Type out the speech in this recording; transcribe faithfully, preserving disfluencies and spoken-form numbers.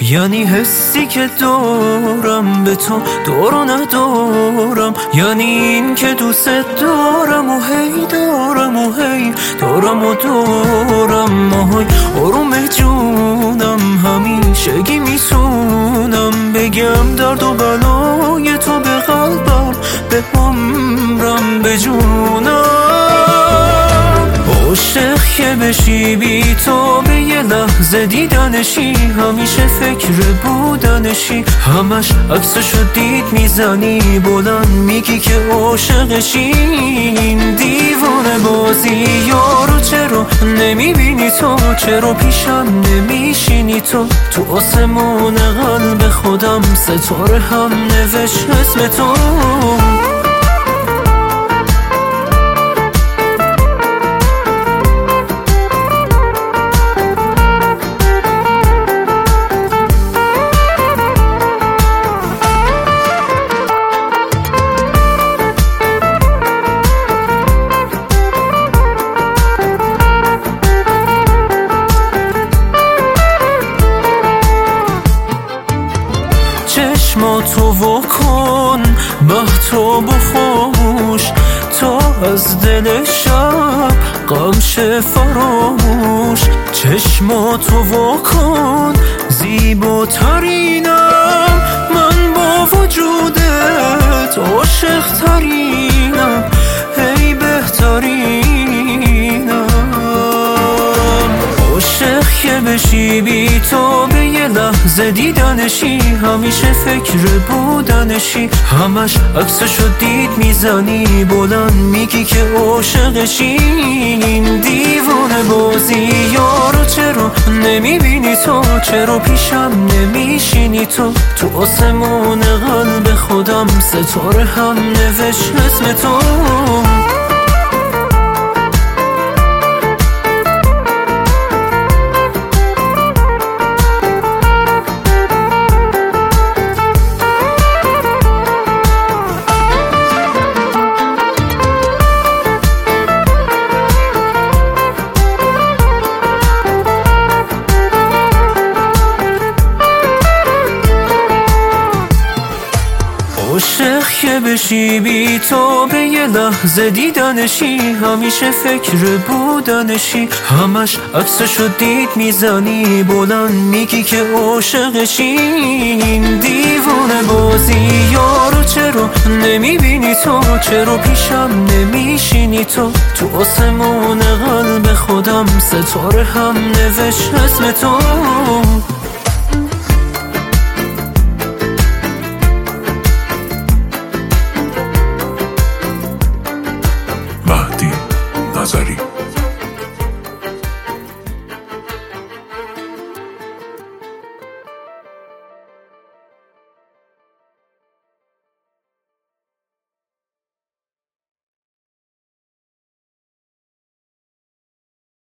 یعنی حسی که دارم به تو دور و ندارم، یعنی این که دوست دارم و هی دارم و هی دارم و دارم. ماهای آروم جونم همیشگی میتونم بگم درد و بلای تو به قلبم، به عمرم، به جونم. عاشق که بشی بی تو به یه لحظه دیدنشی، همیشه فکر بودنشی، همش عکسشو دید میزنی بلند میگی که عاشقشی. این دیوانه بازی یارو چرا نمیبینی تو، چرا پیشم نمیشینی تو؟ تو آسمون قلب خودم ستاره هم نوشت اسم تو. چشماتو واکن مهتاب و خوش، تا از دل شب غم شه فراموش. چشماتو واکن زیباترینم، من با وجودت عاشق ترینم، هی بهترینم. عاشق که بشی بی تو به یه لحظه دیدنشی، همیشه فکر بودنشی، همش عکسشو دید میزنی بلند میگی که عاشقشی. این دیوانه بازی یارو چرا نمیبینی تو، چرا پیشم نمیشینی تو؟ تو آسمون قلب خودم ستاره هم نوشت اسم تو. عاشق که بشی بی تو به یه لحظه دیدنشی، همیشه فکر بودنشی، همش عکسشو دید میزنی بلند میگی که عاشقشی. این دیوانه بازی یارو چرا نمیبینی تو، چرا پیشم نمیشینی تو؟ تو آسمون قلب خودم ستاره هم نوشت اسم تو.